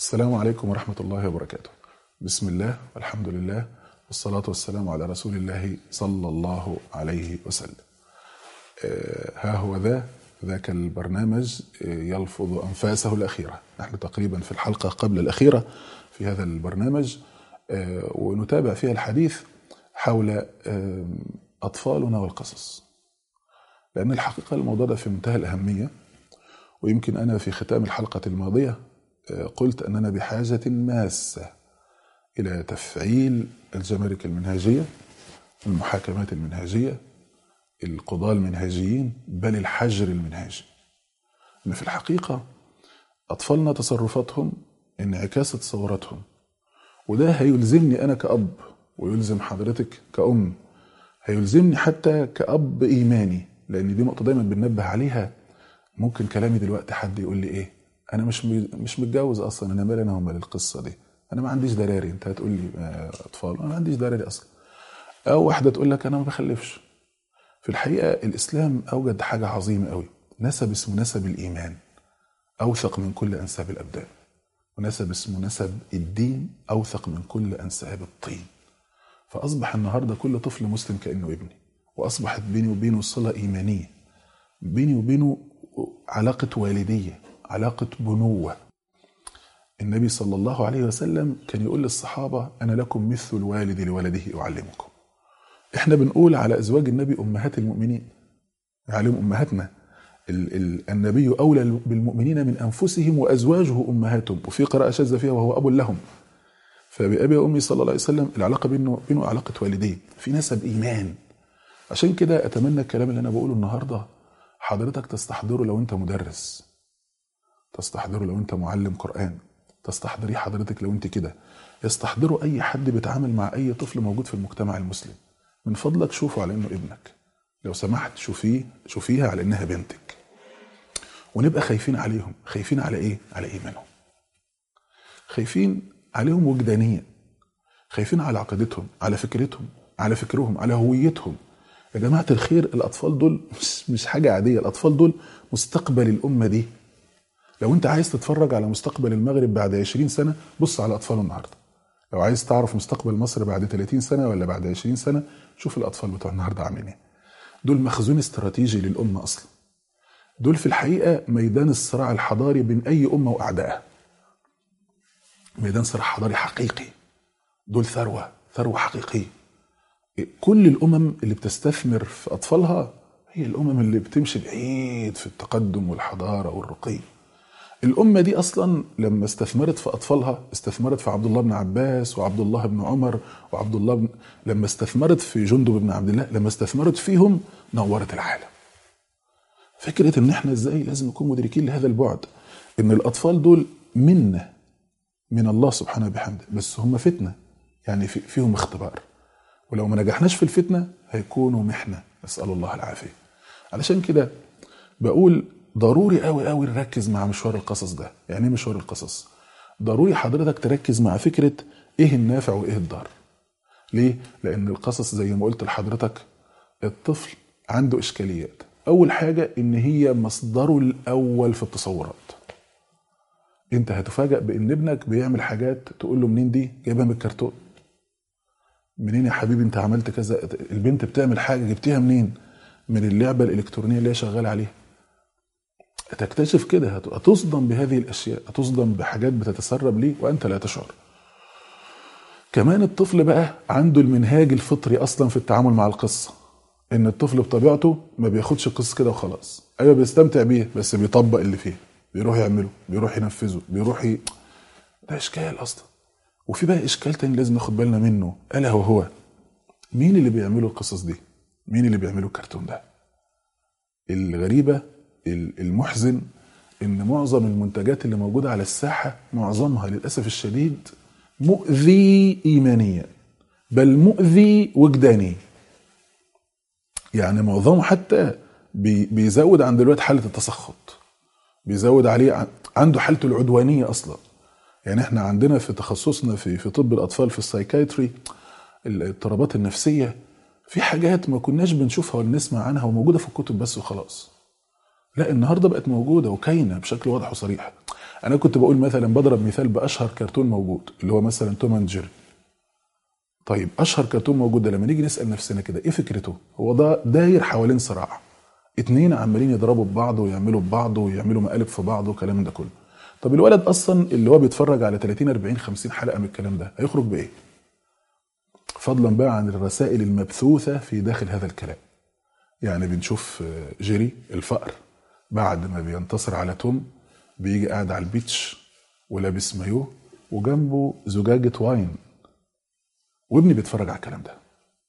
السلام عليكم ورحمة الله وبركاته. بسم الله والحمد لله والصلاة والسلام على رسول الله صلى الله عليه وسلم. ها هو ذاك البرنامج يلفظ أنفاسه الأخيرة. نحن تقريبا في الحلقة قبل الأخيرة في هذا البرنامج، ونتابع فيها الحديث حول أطفالنا والقصص، لأن الحقيقة الموضوع ده في منتهى الأهمية. ويمكن أنا في ختام الحلقة الماضية قلت أننا بحاجة ماسة إلى تفعيل الجمارك المنهجية، المحاكمات المنهجية، القضاة المنهجيين، بل الحجر المنهجي. إن في الحقيقة أطفالنا تصرفاتهم انعكاس تصوراتهم، وده هيلزمني أنا كأب، ويلزم حضرتك كأم، هيلزمني حتى كأب إيماني، لأن دي نقطة دايما بننبه عليها. ممكن كلامي دلوقتي حد يقول لي إيه، أنا مش متجوز أصلا، أنا مالي أنا ومال القصة دي، أنا ما عنديش دراري. أنت هتقول لي أطفال، أنا ما عنديش دراري أصلا. أو واحدة تقول لك أنا ما بخلفش. في الحقيقة الإسلام أوجد حاجة عظيمة قوي، نسب اسمه نسب الإيمان أوثق من كل أنساب الأبدان، ونسب اسمه نسب الدين أوثق من كل أنساب الطين. فأصبح النهاردة كل طفل مسلم كأنه ابني، وأصبحت بيني وبينه صلة إيمانية، بيني وبينه علاقة والدية، علاقة بنوة. النبي صلى الله عليه وسلم كان يقول للصحابة أنا لكم مثل الوالد لولده أعلمكم. إحنا بنقول على أزواج النبي أمهات المؤمنين، يعلم أمهاتنا. النبي أولى بالمؤمنين من أنفسهم وأزواجه أمهاتهم، وفي قراءة شاذة فيها وهو أب لهم. فبأبي وأمي صلى الله عليه وسلم العلاقة بينه علاقة والدين، في نسب إيمان. عشان كده أتمنى الكلام اللي أنا بقوله النهاردة حضرتك تستحضره لو أنت مدرس، تستحضره لو أنت معلم قرآن، تستحضريه حضرتك لو أنت كده، يستحضره أي حد بيتعامل مع أي طفل موجود في المجتمع المسلم. من فضلك شوفه على إنه ابنك، لو سمحت شوفيها على إنها بنتك. ونبقى خايفين عليهم. خايفين على إيه؟ على إيمانهم، خايفين عليهم وجدانيا، خايفين على عقيدتهم، على فكرتهم، على فكرهم، على هويتهم. يا جماعة الخير، الأطفال دول مش حاجة عادية، الأطفال دول مستقبل الأمة دي. لو أنت عايز تتفرج على مستقبل المغرب بعد 20 سنة بص على أطفال النهاردة. لو عايز تعرف مستقبل مصر بعد 30 سنة ولا بعد 20 سنة شوف الأطفال بتوع النهاردة عاملين إيه. دول مخزون استراتيجي للأمة أصلا. دول في الحقيقة ميدان الصراع الحضاري بين أي أمة وأعدائها، ميدان صراع حضاري حقيقي. دول ثروة حقيقية. كل الأمم اللي بتستثمر في أطفالها هي الأمم اللي بتمشي بعيد في التقدم والحضارة والرقي. الأمة دي أصلا لما استثمرت في أطفالها استثمرت في عبد الله بن عباس وعبد الله بن عمر وعبد الله لما استثمرت في جندب بن عبد الله، لما استثمرت فيهم نورت العالم. فكرة إن إحنا إزاي لازم نكون مدركين لهذا البعد، إن الأطفال دول منا من الله سبحانه وبحمده، بس هم فتنة، يعني فيهم اختبار، ولو ما نجحناش في الفتنة هيكونوا محنة، نسأل الله العافية. علشان كده بقول ضروري قوي قوي نركز مع مشوار القصص ده. يعني ايه مشوار القصص؟ ضروري حضرتك تركز مع فكرة ايه النافع وايه الضار. ليه؟ لان القصص زي ما قلت لحضرتك الطفل عنده اشكاليات. اول حاجة ان هي مصدره الاول في التصورات. انت هتفاجأ بان ابنك بيعمل حاجات تقول له منين دي؟ جايبها من الكرتون. منين يا حبيبي انت عملت كذا؟ البنت بتعمل حاجة جبتيها منين؟ من اللعبة الالكترونية اللي هي شغالة عليها. تكتشف كده، هتصدم بهذه الاشياء، هتصدم بحاجات بتتسرب ليه وانت لا تشعر. كمان الطفل بقى عنده المنهاج الفطري اصلا في التعامل مع القصة، ان الطفل بطبيعته ما بياخدش القصة كده وخلاص. ايوه بيستمتع بيها بس بيطبق اللي فيه، بيروح يعمله، بيروح ينفذه، ده اشكال اصلا. وفي بقى اشكال تاني لازم ناخد بالنا منه، الا وهو مين اللي بيعملوا القصص دي؟ مين اللي بيعملوا الكرتون ده؟ الغريبة المحزن ان معظم المنتجات اللي موجودة على الساحة معظمها للأسف الشديد مؤذي إيمانيا، بل مؤذي وجداني. يعني معظمه حتى بيزود عند الوقت حالة التسخط، بيزود عليه عنده حالة العدوانية أصلا. يعني احنا عندنا في تخصصنا في طب الأطفال في السايكايتري الاضطرابات النفسية، في حاجات ما كناش بنشوفها ولا نسمع عنها وموجودة في الكتب بس وخلاص. لا، النهاردة بقت موجودة وكاينة بشكل واضح وصريح. انا كنت بقول مثلا بضرب مثال باشهر كرتون موجود اللي هو مثلا توم اند جيري. طيب اشهر كرتون موجود ده لما نيجي نسال نفسنا كده ايه فكرته؟ هو ده داير حوالين صراع، اتنين عمالين يضربوا ببعض ويعملوا ببعض ويعملوا مقالب في بعض والكلام ده كله. طب الولد اصلا اللي هو بيتفرج على 30 40 50 حلقه من الكلام ده هيخرج بايه؟ فضلا بقى عن الرسائل المبثوثه في داخل هذا الكلام. يعني بنشوف جيري الفأر بعد ما بينتصر على توم بيجي قاعد على البيتش ولابس مايوه وجنبه زجاجة واين، وابني بيتفرج على الكلام ده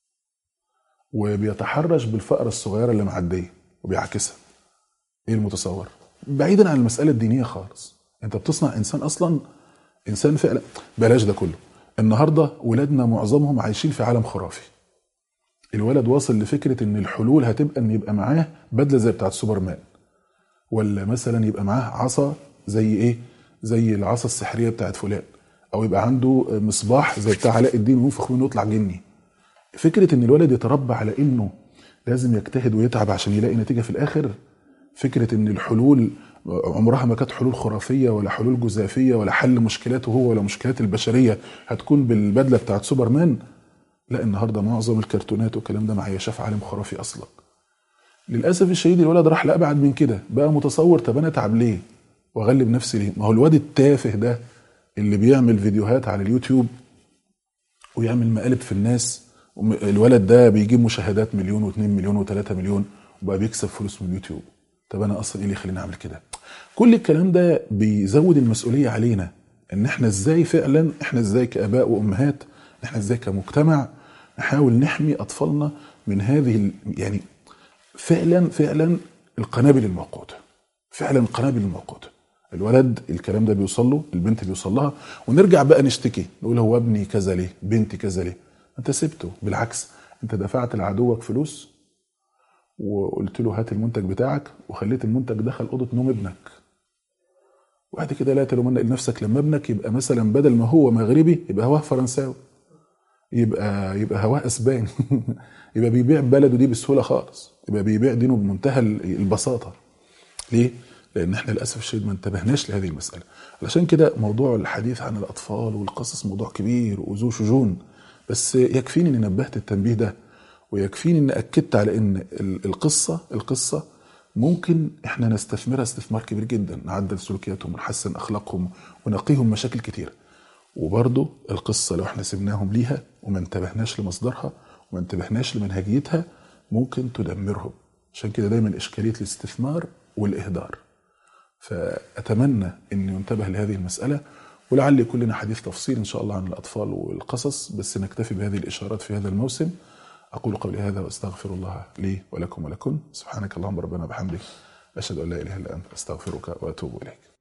وبيتحرش بالفأرة الصغيرة اللي معدية وبيعكسها. ايه المتصور؟ بعيدا عن المسألة الدينية خالص، انت بتصنع انسان اصلا، انسان فعلا. بلاش ده كله، النهاردة ولادنا معظمهم عايشين في عالم خرافي. الولد واصل لفكرة ان الحلول هتبقى ان يبقى معاه بدلة زي بتاعت سوبرمان، ولا مثلا يبقى معاه عصا زي ايه، زي العصا السحرية بتاعت فلان، او يبقى عنده مصباح زي بتاع علاء الدين وينفخ منه يطلع جني. فكرة ان الولد يتربى على انه لازم يجتهد ويتعب عشان يلاقي نتيجة في الاخر، فكرة ان الحلول عمرها ما كانت حلول خرافية ولا حلول جزافية ولا حل مشكلاته هو ولا مشكلات البشرية هتكون بالبدلة بتاعت سوبرمان. لا، النهاردة معظم الكرتونات والكلام ده معايا شاف عالم خرافي اصلا. للاسف الشديد الولد راح لابعد من كده، بقى متصور طب انا اتعب ليه واغلب نفسي ليه؟ ما هو الواد التافه ده اللي بيعمل فيديوهات على اليوتيوب ويعمل مقالب في الناس، الولد ده بيجيب مشاهدات مليون و2 مليون و3 مليون وبقى بيكسب فلوس من اليوتيوب. طب انا اصلا ايه اللي يخليني اعمل كده؟ كل الكلام ده بيزود المسؤوليه علينا، ان احنا ازاي فعلا، احنا ازاي كاباء وامهات، احنا ازاي كمجتمع نحاول نحمي اطفالنا من هذه يعني فعلا القنابل الموقوته. فعلا القنابل الموقوته. الولد الكلام ده بيوصل له، البنت بيوصل لها، ونرجع بقى نشتكي نقول هو ابني كذا ليه، بنتي كذا ليه. انت سبته، بالعكس انت دفعت لعدوك فلوس وقلت له هات المنتج بتاعك وخليت المنتج دخل اوضه نوم ابنك. وبعد كده لا تلومن لنفسك لما ابنك يبقى مثلا بدل ما هو مغربي يبقى هواه فرنساوي، يبقى هواه اسباني يبقى بيبيع بلده دي بسهوله خالص، يبقى بيبيع دينه بمنتهى البساطه. ليه؟ لان احنا للاسف الشديد ما انتبهناش لهذه المساله. علشان كده موضوع الحديث عن الاطفال والقصص موضوع كبير وذو شجون، بس يكفيني اني نبهت التنبيه ده، ويكفيني اني اكدت على ان القصه ممكن احنا نستثمرها استثمار كبير جدا، نعدل سلوكياتهم ونحسن اخلاقهم ونقيهم مشاكل كتيره. وبرضه القصه لو احنا سيبناهم ليها وما انتبهناش لمصدرها وما انتبهناش لمنهجيتها ممكن تدمرهم. عشان كده دايما اشكاليه الاستثمار والاهدار. فأتمنى أن ينتبه لهذه المسألة، ولعل يكون لنا حديث تفصيل إن شاء الله عن الأطفال والقصص، بس نكتفي بهذه الإشارات في هذا الموسم. أقول قولي هذا وأستغفر الله لي ولكم ولكم. سبحانك اللهم ربنا بحمدك، أشهد أن لا إله إلا أنت، أستغفرك وأتوب إليك.